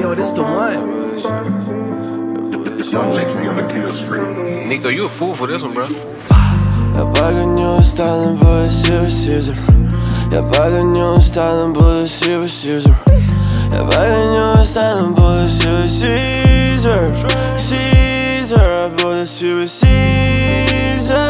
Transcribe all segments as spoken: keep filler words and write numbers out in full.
yo, this the one. Nico, you a fool for this one, bro. Я погоню стану, буду Сива Сизер. Я погоню стану, буду Сива Сизер. Я погоню стану, буду Сива Сизер. Сизер, буду Сива Сизер.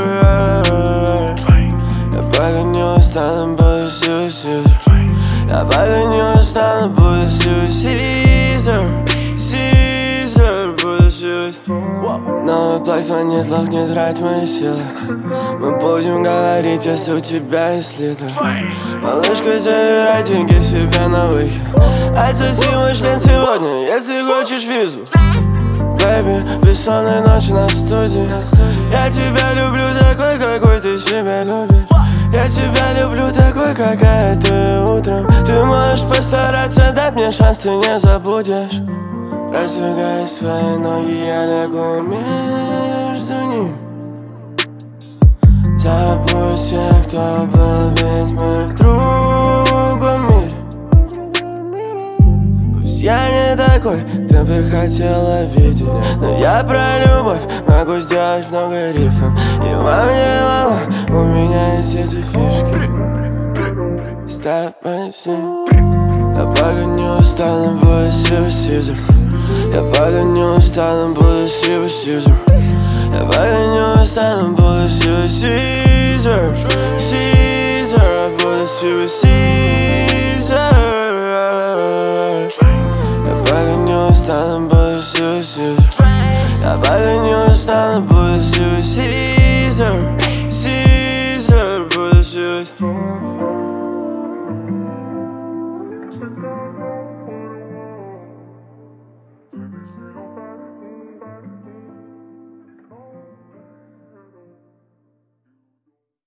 Я погоню стану, буду Сива Сизер. Я погоню стану, буду Сива Сизер. Сизер, буду Сива. Новый плаг звонит, лох, не трать мои силы. Мы будем говорить, если у тебя есть литр. Малышка, забирай деньги себе на выход. Отсоси мой член сегодня, если хочешь визу. Бэйби, бессонной ночи на студии. Я тебя люблю такой, какой ты себя любишь. Я тебя люблю такой, какая ты утром. Ты можешь постараться дать мне шанс, ты не забудешь. Раздвигай свои ноги, я лягу между ним. Забудь всех, кто был весь мы в другом мире. Пусть я не такой, ты бы хотела видеть, но я про любовь могу сделать много рифм. И во мне мало, у меня есть эти фишки. Stop my scene. Я погоню стану, буду Сива Сизер. Я погоню стану, буду Сива Сизер. Я погоню стану, буду Сива Сизер. Сизер, буду Сива Сизер. Я погоню стану, буду Сива Сизер. Я погоню стану, буду Сива Сизер.